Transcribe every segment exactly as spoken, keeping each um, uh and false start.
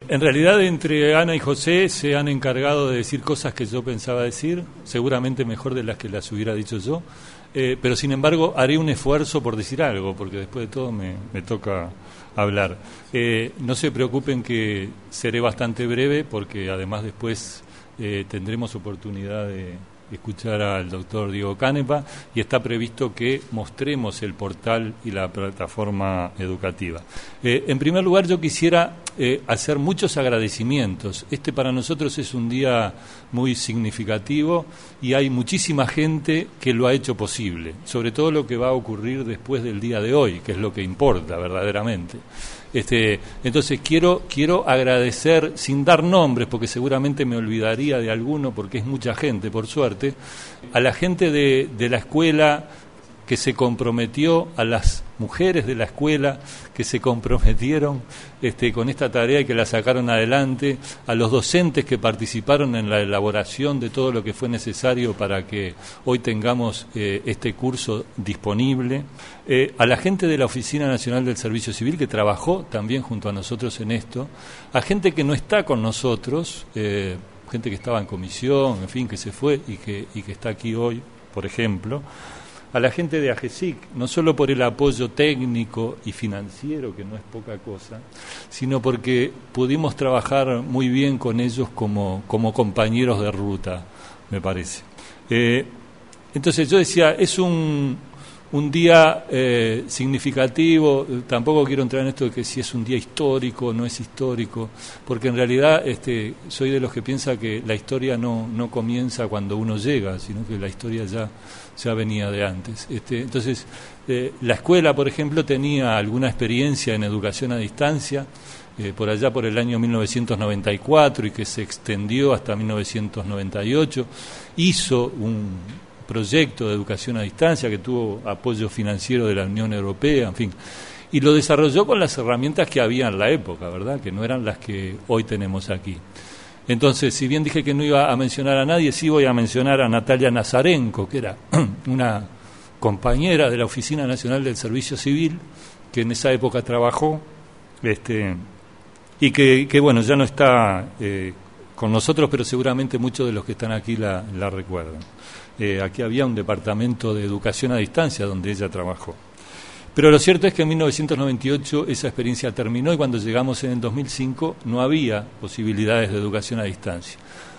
En realidad, entre Ana y José se han encargado de decir cosas que yo pensaba decir, seguramente mejor de las que las hubiera dicho yo, eh, pero sin embargo haré un esfuerzo por decir algo, porque después de todo me, me toca hablar. Eh, no se preocupen que seré bastante breve, porque además después eh, tendremos oportunidad de escuchar al doctor Diego Canepa, y está previsto que mostremos el portal y la plataforma educativa. Eh, en primer lugar, yo quisiera eh, hacer muchos agradecimientos. Este para nosotros es un día muy significativo y hay muchísima gente que lo ha hecho posible, sobre todo lo que va a ocurrir después del día de hoy, que es lo que importa verdaderamente. Este, entonces quiero quiero agradecer, sin dar nombres, porque seguramente me olvidaría de alguno, porque es mucha gente, por suerte, a la gente de, de la escuela que se comprometió, a las mujeres de la escuela que se comprometieron este, con esta tarea y que la sacaron adelante, a los docentes que participaron en la elaboración de todo lo que fue necesario para que hoy tengamos eh, este curso disponible, eh, a la gente de la Oficina Nacional del Servicio Civil que trabajó también junto a nosotros en esto, a gente que no está con nosotros, eh, gente que estaba en comisión, en fin, que se fue y que, y que está aquí hoy, por ejemplo, a la gente de AGESIC, no solo por el apoyo técnico y financiero, que no es poca cosa, sino porque pudimos trabajar muy bien con ellos como, como compañeros de ruta, me parece. Eh, entonces yo decía, es un, un día eh, significativo, tampoco quiero entrar en esto de que si es un día histórico o no es histórico, porque en realidad este, soy de los que piensa que la historia no, no comienza cuando uno llega, sino que la historia ya... ya venía de antes. Este, entonces, eh, la escuela, por ejemplo, tenía alguna experiencia en educación a distancia, eh, por allá por el año mil novecientos noventa y cuatro y que se extendió hasta mil novecientos noventa y ocho, hizo un proyecto de educación a distancia que tuvo apoyo financiero de la Unión Europea, en fin, y lo desarrolló con las herramientas que había en la época, ¿verdad?, que no eran las que hoy tenemos aquí. Entonces, si bien dije que no iba a mencionar a nadie, sí voy a mencionar a Natalia Nazarenko, que era una compañera de la Oficina Nacional del Servicio Civil, que en esa época trabajó, este, y que, que bueno, ya no está eh, con nosotros, pero seguramente muchos de los que están aquí la, la recuerdan. Eh, aquí había un departamento de educación a distancia donde ella trabajó. Pero lo cierto es que en mil novecientos noventa y ocho esa experiencia terminó y cuando llegamos en el dos mil cinco no había posibilidades de educación a distancia.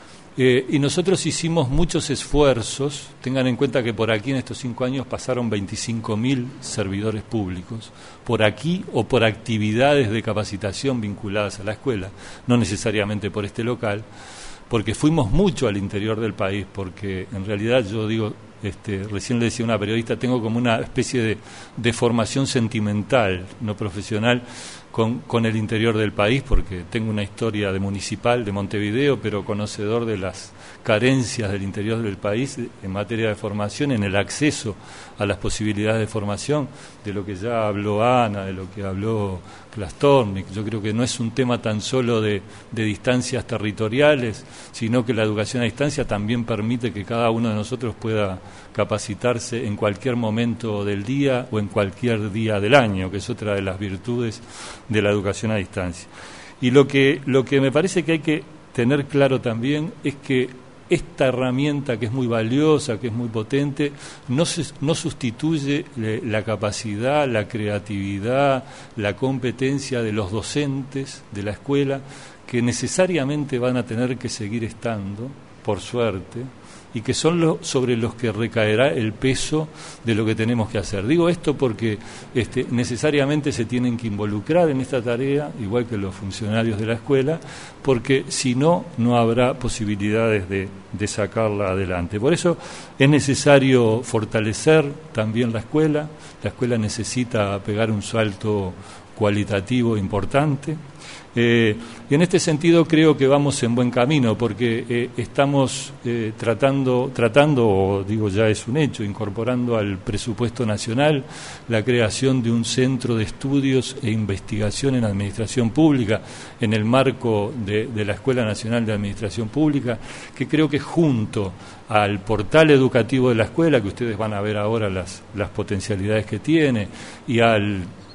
Eh, y nosotros hicimos muchos esfuerzos, tengan en cuenta que por aquí en estos cinco años pasaron veinticinco mil servidores públicos, por aquí o por actividades de capacitación vinculadas a la escuela, no necesariamente por este local, porque fuimos mucho al interior del país, porque en realidad yo digo... Este, recién le decía a una periodista, tengo como una especie de, de formación sentimental, no profesional, con, con el interior del país, porque tengo una historia de municipal de Montevideo, pero conocedor de las carencias del interior del país en materia de formación, en el acceso a las posibilidades de formación, de lo que ya habló Ana, de lo que habló Plastornik. Yo creo que no es un tema tan solo de, de distancias territoriales, sino que la educación a distancia también permite que cada uno de nosotros pueda capacitarse en cualquier momento del día o en cualquier día del año, que es otra de las virtudes de la educación a distancia. Y lo que, lo que me parece que hay que tener claro también es que esta herramienta, que es muy valiosa, que es muy potente, no, se, no sustituye la capacidad, la creatividad, la competencia de los docentes de la escuela, que necesariamente van a tener que seguir estando, por suerte, y que son los sobre los que recaerá el peso de lo que tenemos que hacer. Digo esto porque este, necesariamente se tienen que involucrar en esta tarea, igual que los funcionarios de la escuela, porque si no, no habrá posibilidades de, de sacarla adelante. Por eso es necesario fortalecer también la escuela. La escuela necesita pegar un salto cualitativo importante. Eh, y en este sentido creo que vamos en buen camino porque eh, estamos eh, tratando, tratando, o digo ya es un hecho, incorporando al presupuesto nacional la creación de un centro de estudios e investigación en administración pública en el marco de, de la Escuela Nacional de Administración Pública, que creo que junto al portal educativo de la escuela, que ustedes van a ver ahora las, las potencialidades que tiene, y al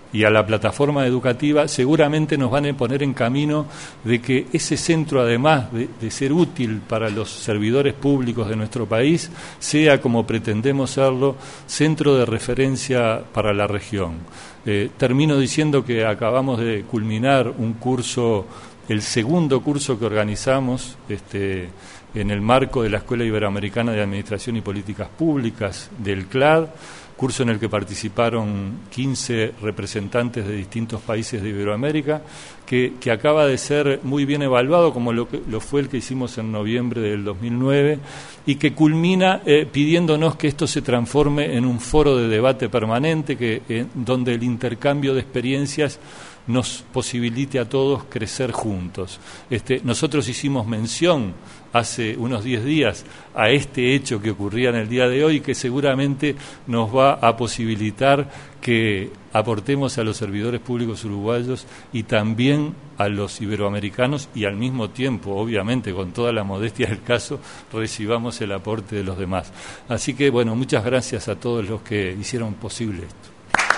y a la plataforma educativa, seguramente nos van a poner en camino de que ese centro, además de, de ser útil para los servidores públicos de nuestro país, sea, como pretendemos serlo, centro de referencia para la región. Eh, termino diciendo que acabamos de culminar un curso, el segundo curso que organizamos este, en el marco de la Escuela Iberoamericana de Administración y Políticas Públicas, del C L A D, curso en el que participaron quince representantes de distintos países de Iberoamérica, que, que acaba de ser muy bien evaluado, como lo, que, lo fue el que hicimos en noviembre del dos mil nueve, y que culmina eh, pidiéndonos que esto se transforme en un foro de debate permanente, que, eh, donde el intercambio de experiencias nos posibilite a todos crecer juntos. Este, nosotros hicimos mención hace unos diez días a este hecho que ocurría en el día de hoy, que seguramente nos va a posibilitar que aportemos a los servidores públicos uruguayos y también a los iberoamericanos, y al mismo tiempo, obviamente, con toda la modestia del caso, recibamos el aporte de los demás. Así que, bueno, muchas gracias a todos los que hicieron posible esto.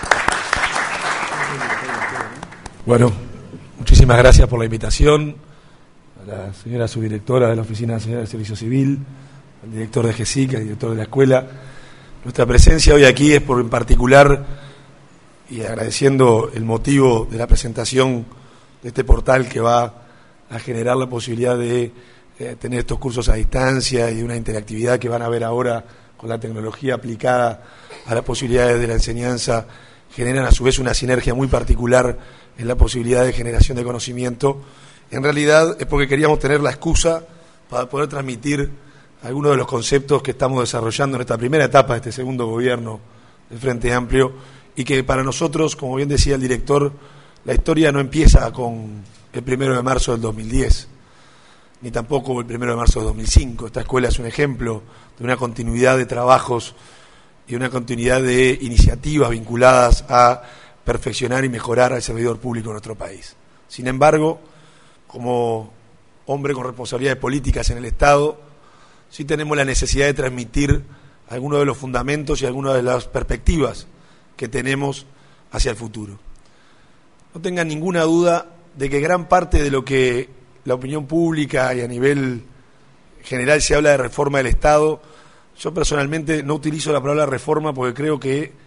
Bueno, muchísimas gracias por la invitación a la señora subdirectora de la Oficina Nacional del Servicio Civil, al director de GESIC, al director de la escuela. Nuestra presencia hoy aquí es por en particular, y agradeciendo el motivo de la presentación de este portal que va a generar la posibilidad de eh, tener estos cursos a distancia y de una interactividad que van a ver ahora con la tecnología aplicada a las posibilidades de la enseñanza, generan a su vez una sinergia muy particular en la posibilidad de generación de conocimiento. En realidad es porque queríamos tener la excusa para poder transmitir algunos de los conceptos que estamos desarrollando en esta primera etapa de este segundo gobierno del Frente Amplio, y que para nosotros, como bien decía el director, la historia no empieza con el primero de marzo del dos mil diez, ni tampoco el primero de marzo del dos mil cinco. Esta escuela es un ejemplo de una continuidad de trabajos y una continuidad de iniciativas vinculadas a perfeccionar y mejorar al servidor público de nuestro país. Sin embargo, como hombre con responsabilidades políticas en el Estado, sí tenemos la necesidad de transmitir algunos de los fundamentos y algunas de las perspectivas que tenemos hacia el futuro. No tengan ninguna duda de que gran parte de lo que la opinión pública y a nivel general se habla de reforma del Estado, yo personalmente no utilizo la palabra reforma porque creo que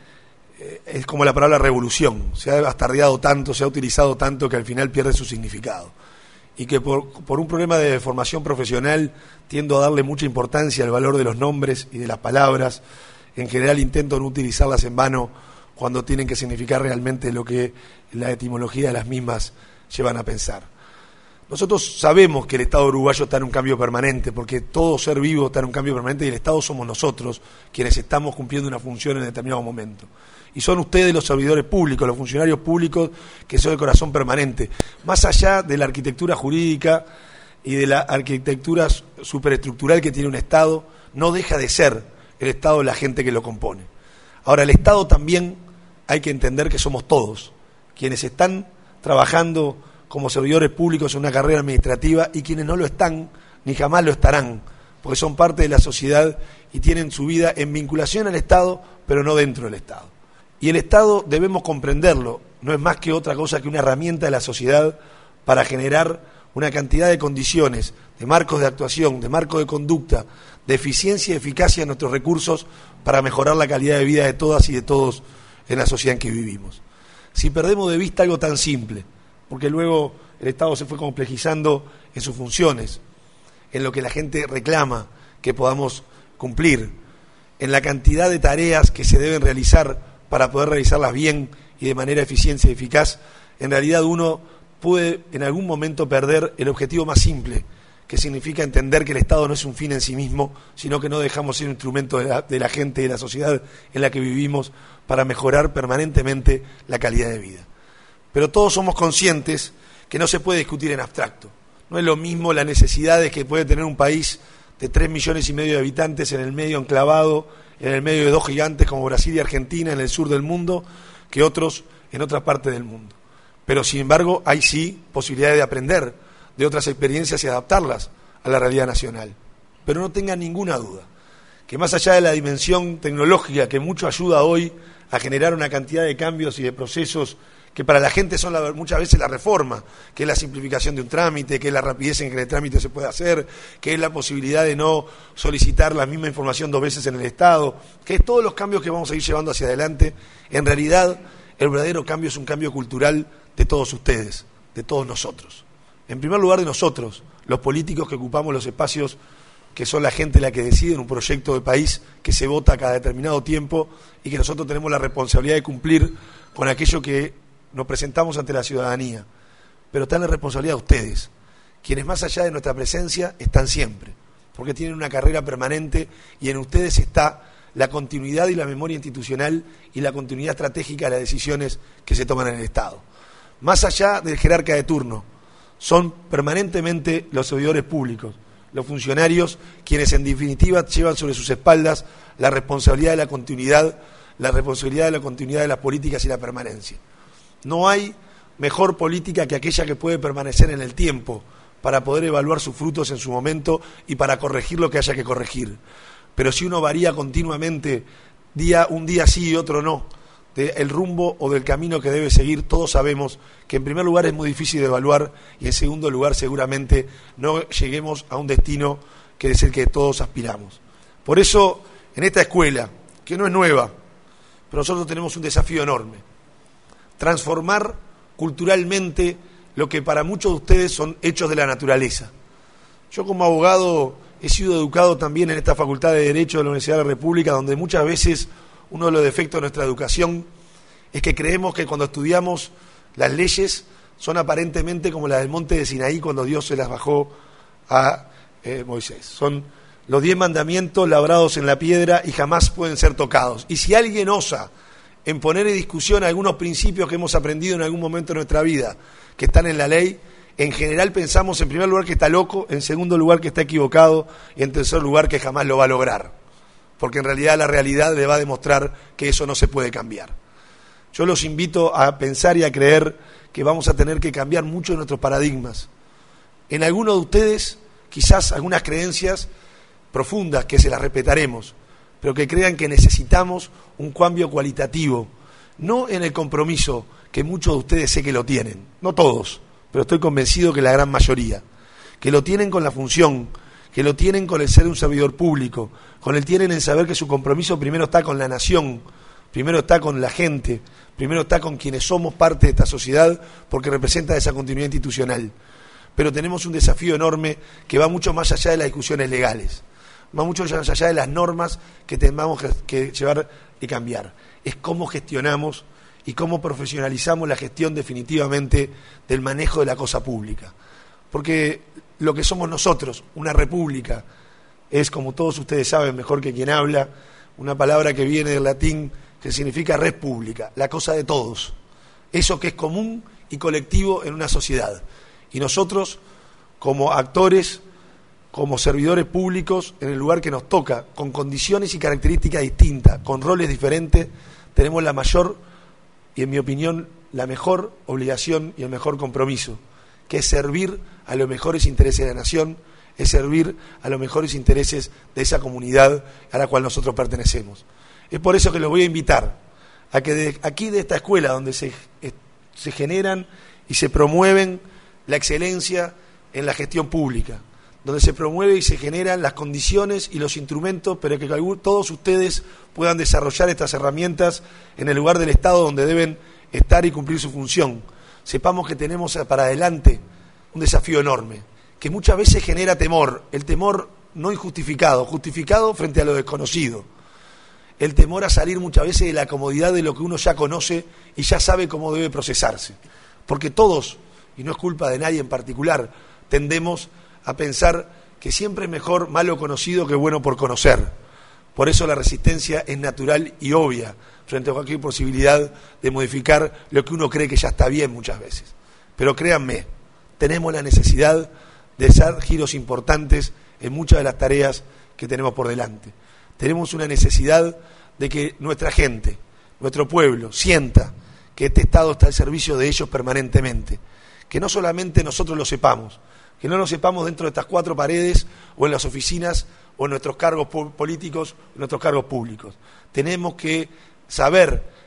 es como la palabra revolución, se ha bastardeado tanto, se ha utilizado tanto que al final pierde su significado, y que por, por un problema de formación profesional tiendo a darle mucha importancia al valor de los nombres y de las palabras. En general intento no utilizarlas en vano cuando tienen que significar realmente lo que la etimología de las mismas llevan a pensar. Nosotros sabemos que el Estado uruguayo está en un cambio permanente, porque todo ser vivo está en un cambio permanente, y el Estado somos nosotros quienes estamos cumpliendo una función en determinado momento. Y son ustedes los servidores públicos, los funcionarios públicos, que son el corazón permanente. Más allá de la arquitectura jurídica y de la arquitectura superestructural que tiene un Estado, no deja de ser el Estado la gente que lo compone. Ahora, el Estado también hay que entender que somos todos, quienes están trabajando como servidores públicos en una carrera administrativa y quienes no lo están, ni jamás lo estarán, porque son parte de la sociedad y tienen su vida en vinculación al Estado, pero no dentro del Estado. Y el Estado debemos comprenderlo, no es más que otra cosa que una herramienta de la sociedad para generar una cantidad de condiciones, de marcos de actuación, de marcos de conducta, de eficiencia y eficacia de nuestros recursos para mejorar la calidad de vida de todas y de todos en la sociedad en que vivimos. Si perdemos de vista algo tan simple, porque luego el Estado se fue complejizando en sus funciones, en lo que la gente reclama que podamos cumplir, en la cantidad de tareas que se deben realizar para poder realizarlas bien y de manera eficiente y eficaz, en realidad uno puede en algún momento perder el objetivo más simple, que significa entender que el Estado no es un fin en sí mismo, sino que no dejamos ser un instrumento de la, de la gente y de la sociedad en la que vivimos para mejorar permanentemente la calidad de vida. Pero todos somos conscientes que no se puede discutir en abstracto. No es lo mismo las necesidades que puede tener un país de tres millones y medio de habitantes en el medio enclavado, en el medio de dos gigantes como Brasil y Argentina en el sur del mundo, que otros en otra parte del mundo. Pero sin embargo hay sí posibilidades de aprender de otras experiencias y adaptarlas a la realidad nacional. Pero no tengan ninguna duda que más allá de la dimensión tecnológica que mucho ayuda hoy a generar una cantidad de cambios y de procesos que para la gente son la, muchas veces la reforma, que es la simplificación de un trámite, que es la rapidez en que el trámite se puede hacer, que es la posibilidad de no solicitar la misma información dos veces en el Estado, que es todos los cambios que vamos a ir llevando hacia adelante. En realidad, el verdadero cambio es un cambio cultural de todos ustedes, de todos nosotros. En primer lugar, de nosotros, los políticos que ocupamos los espacios que son la gente la que decide en un proyecto de país que se vota cada determinado tiempo y que nosotros tenemos la responsabilidad de cumplir con aquello que nos presentamos ante la ciudadanía. Pero está en la responsabilidad de ustedes, quienes más allá de nuestra presencia están siempre, porque tienen una carrera permanente y en ustedes está la continuidad y la memoria institucional y la continuidad estratégica de las decisiones que se toman en el Estado. Más allá del jerarca de turno, son permanentemente los servidores públicos, los funcionarios, quienes en definitiva llevan sobre sus espaldas la responsabilidad de la continuidad, la responsabilidad de la continuidad de las políticas y la permanencia. No hay mejor política que aquella que puede permanecer en el tiempo para poder evaluar sus frutos en su momento y para corregir lo que haya que corregir. Pero si uno varía continuamente, día un día sí y otro no, del rumbo o del camino que debe seguir, todos sabemos que en primer lugar es muy difícil de evaluar y en segundo lugar seguramente no lleguemos a un destino que es el que todos aspiramos. Por eso, en esta escuela, que no es nueva, pero nosotros tenemos un desafío enorme: transformar culturalmente lo que para muchos de ustedes son hechos de la naturaleza. Yo como abogado he sido educado también en esta Facultad de Derecho de la Universidad de la República, donde muchas veces uno de los defectos de nuestra educación es que creemos que cuando estudiamos las leyes son aparentemente como las del monte de Sinaí cuando Dios se las bajó a eh, Moisés. Son los diez mandamientos labrados en la piedra y jamás pueden ser tocados. Y si alguien osa en poner en discusión algunos principios que hemos aprendido en algún momento de nuestra vida, que están en la ley, en general pensamos en primer lugar que está loco, en segundo lugar que está equivocado y en tercer lugar que jamás lo va a lograr. Porque en realidad la realidad le va a demostrar que eso no se puede cambiar. Yo los invito a pensar y a creer que vamos a tener que cambiar mucho nuestros paradigmas. En algunos de ustedes, quizás algunas creencias profundas que se las respetaremos, pero que crean que necesitamos un cambio cualitativo, no en el compromiso que muchos de ustedes sé que lo tienen, no todos, pero estoy convencido que la gran mayoría, que lo tienen con la función, que lo tienen con el ser un servidor público, con el tienen en saber que su compromiso primero está con la nación, primero está con la gente, primero está con quienes somos parte de esta sociedad, porque representa esa continuidad institucional. Pero tenemos un desafío enorme que va mucho más allá de las discusiones legales, va mucho más allá de las normas que tenemos que llevar y cambiar. Es cómo gestionamos y cómo profesionalizamos la gestión definitivamente del manejo de la cosa pública. Porque lo que somos nosotros, una república, es, como todos ustedes saben mejor que quien habla, una palabra que viene del latín que significa res pública, la cosa de todos, eso que es común y colectivo en una sociedad. Y nosotros, como actores, como servidores públicos, en el lugar que nos toca, con condiciones y características distintas, con roles diferentes, tenemos la mayor, y en mi opinión, la mejor obligación y el mejor compromiso, que es servir a los mejores intereses de la nación, es servir a los mejores intereses de esa comunidad a la cual nosotros pertenecemos. Es por eso que los voy a invitar a que de aquí de esta escuela, donde se, se generan y se promueven la excelencia en la gestión pública, donde se promueve y se generan las condiciones y los instrumentos para que todos ustedes puedan desarrollar estas herramientas en el lugar del Estado donde deben estar y cumplir su función. Sepamos que tenemos para adelante un desafío enorme, que muchas veces genera temor, el temor no injustificado, justificado frente a lo desconocido, el temor a salir muchas veces de la comodidad de lo que uno ya conoce y ya sabe cómo debe procesarse, porque todos, y no es culpa de nadie en particular, tendemos a pensar que siempre es mejor malo conocido que bueno por conocer. Por eso la resistencia es natural y obvia frente a cualquier posibilidad de modificar lo que uno cree que ya está bien muchas veces. Pero créanme, tenemos la necesidad de hacer giros importantes en muchas de las tareas que tenemos por delante. Tenemos una necesidad de que nuestra gente, nuestro pueblo, sienta que este Estado está al servicio de ellos permanentemente. Que no solamente nosotros lo sepamos, que no lo sepamos dentro de estas cuatro paredes o en las oficinas o en nuestros cargos políticos, en nuestros cargos públicos. Tenemos que saber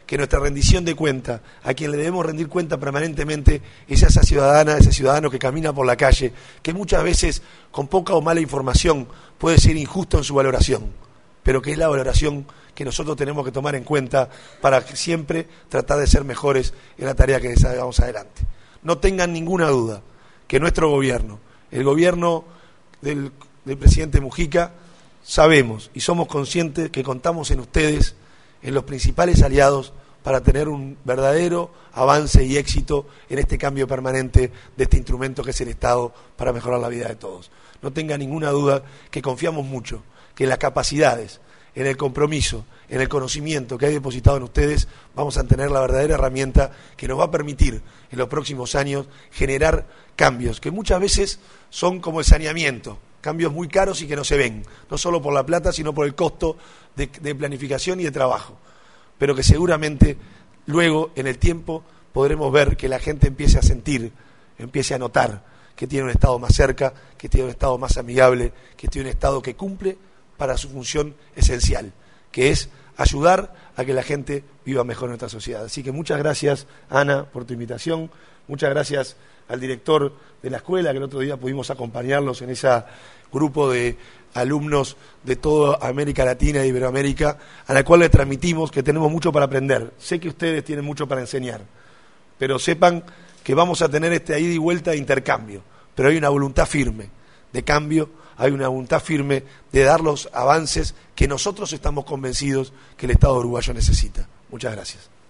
que nuestra rendición de cuenta, a quien le debemos rendir cuenta permanentemente, es a esa ciudadana, ese ciudadano que camina por la calle, que muchas veces con poca o mala información puede ser injusto en su valoración, pero que es la valoración que nosotros tenemos que tomar en cuenta para siempre tratar de ser mejores en la tarea que desarrollamos adelante. No tengan ninguna duda que nuestro gobierno, el gobierno del, del presidente Mujica, sabemos y somos conscientes que contamos en ustedes, en los principales aliados, para tener un verdadero avance y éxito en este cambio permanente de este instrumento que es el Estado para mejorar la vida de todos. No tenga ninguna duda que confiamos mucho, que en las capacidades, en el compromiso, en el conocimiento que hay depositado en ustedes, vamos a tener la verdadera herramienta que nos va a permitir en los próximos años generar cambios, que muchas veces son como el saneamiento, cambios muy caros y que no se ven, no solo por la plata, sino por el costo de, de planificación y de trabajo, pero que seguramente luego, en el tiempo, podremos ver que la gente empiece a sentir, empiece a notar que tiene un Estado más cerca, que tiene un Estado más amigable, que tiene un Estado que cumple para su función esencial, que es ayudar a que la gente viva mejor en nuestra sociedad. Así que muchas gracias, Ana, por tu invitación, muchas gracias al director de la escuela, que el otro día pudimos acompañarlos en ese grupo de alumnos de toda América Latina y Iberoamérica, a la cual les transmitimos que tenemos mucho para aprender. Sé que ustedes tienen mucho para enseñar, pero sepan que vamos a tener este ida y vuelta de intercambio, pero hay una voluntad firme de cambio, hay una voluntad firme de dar los avances que nosotros estamos convencidos que el Estado uruguayo necesita. Muchas gracias.